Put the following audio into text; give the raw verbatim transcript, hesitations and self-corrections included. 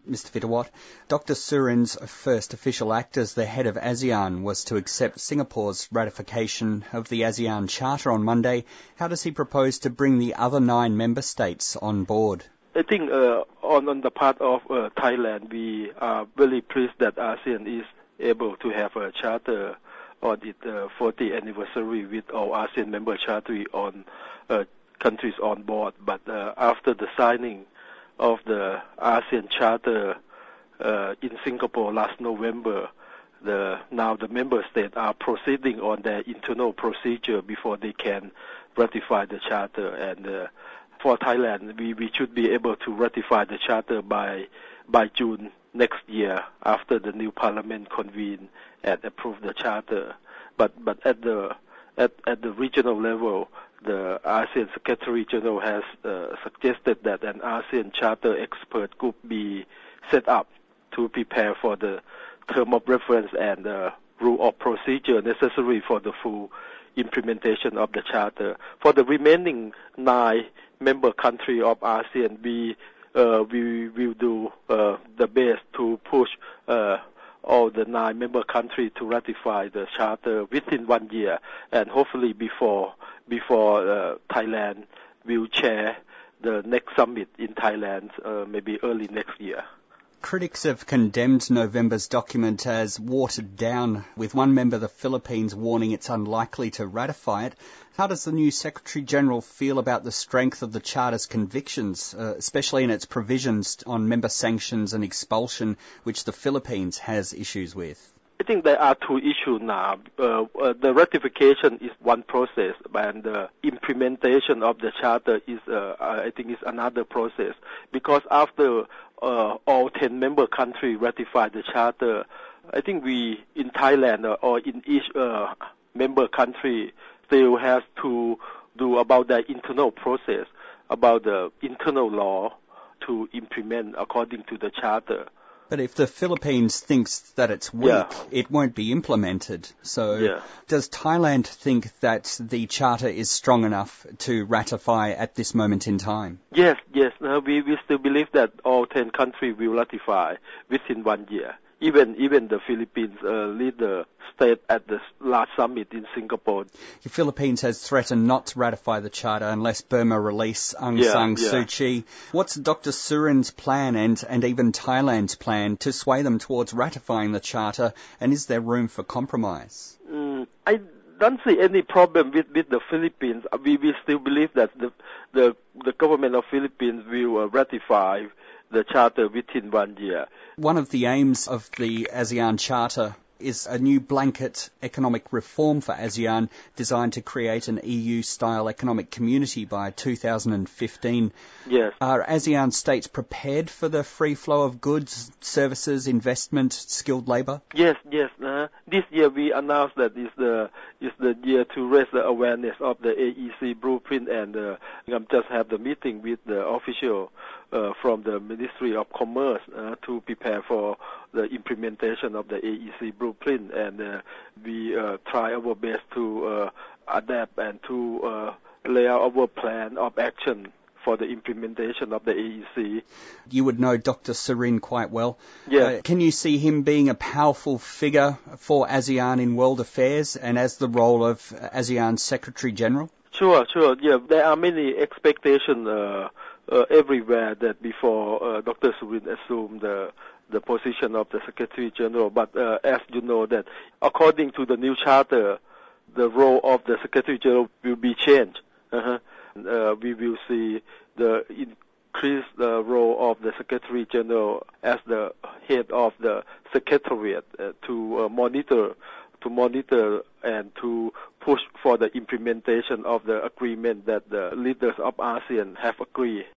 Mister Vittawat, Doctor Surin's first official act as the head of ASEAN was to accept Singapore's ratification of the ASEAN Charter on Monday. How does he propose to bring the other nine member states on board? I think uh, on, on the part of uh, Thailand, we are very pleased that ASEAN is able to have a charter on its uh, fortieth anniversary with all ASEAN member charter on uh, countries on board. But uh, after the signing of the ASEAN Charter uh, in Singapore last November, the now the member states are proceeding on their internal procedure before they can ratify the charter. And uh, for Thailand, we, we should be able to ratify the charter by by June next year after the new parliament convene and approve the charter. But but at the at at the regional level, the ASEAN Secretary General has uh, suggested that an ASEAN Charter expert group be set up to prepare for the term of reference and uh, rule of procedure necessary for the full implementation of the Charter. For the remaining nine member countries of ASEAN, we uh, we will do uh, the best to push uh, all the nine member countries to ratify the Charter within one year, and hopefully before before uh, Thailand will chair the next summit in Thailand, uh, maybe early next year. Critics have condemned November's document as watered down, with one member, the Philippines, warning it's unlikely to ratify it. How does the new Secretary-General feel about the strength of the Charter's convictions, uh, especially in its provisions on member sanctions and expulsion, which the Philippines has issues with? I think there are two issues now. Uh, uh, the ratification is one process, and the implementation of the Charter is, uh, I think, is another process. Because after uh, all ten member countries ratify the Charter, I think we in Thailand uh, or in each uh, member country still has to do about the internal process, about the internal law to implement according to the Charter. But if the Philippines thinks that it's weak, yeah. it won't be implemented. So yeah. does Thailand think that the Charter is strong enough to ratify at this moment in time? Yes, yes. Uh, we, we still believe that all ten countries will ratify within one year. Even even the Philippines uh, lead the state at the last summit in Singapore. The Philippines has threatened not to ratify the Charter unless Burma release Aung yeah, San yeah. Suu Kyi. What's Doctor Surin's plan and, and even Thailand's plan to sway them towards ratifying the Charter, and is there room for compromise? Mm, I don't see any problem with, with the Philippines. We, we still believe that the the, the government of Philippines will uh, ratify the Charter within one year. One of the aims of the ASEAN Charter is a new blanket economic reform for ASEAN designed to create an E U-style economic community by two thousand fifteen. Yes. Are ASEAN states prepared for the free flow of goods, services, investment, skilled labour? Yes, yes. Uh, this year we announced that is the is the year to raise the awareness of the A E C blueprint, and uh, I just have the meeting with the official uh, from the Ministry of Commerce uh, to prepare for the implementation of the A E C blueprint, and uh, we uh, try our best to uh, adapt and to uh, lay out our plan of action for the implementation of the A E C. You would know Doctor Surin quite well. Yeah. Uh, can you see him being a powerful figure for ASEAN in world affairs and as the role of ASEAN Secretary General? Sure, sure. Yeah, there are many expectations uh, uh, everywhere that before uh, Doctor Surin assumed the the position of the Secretary General. But uh, as you know, that according to the new charter, the role of the Secretary General will be changed. Uh-huh. Uh, we will see the increased uh, role of the Secretary General as the head of the Secretariat uh, to uh, monitor, to monitor and to push for the implementation of the agreement that the leaders of ASEAN have agreed.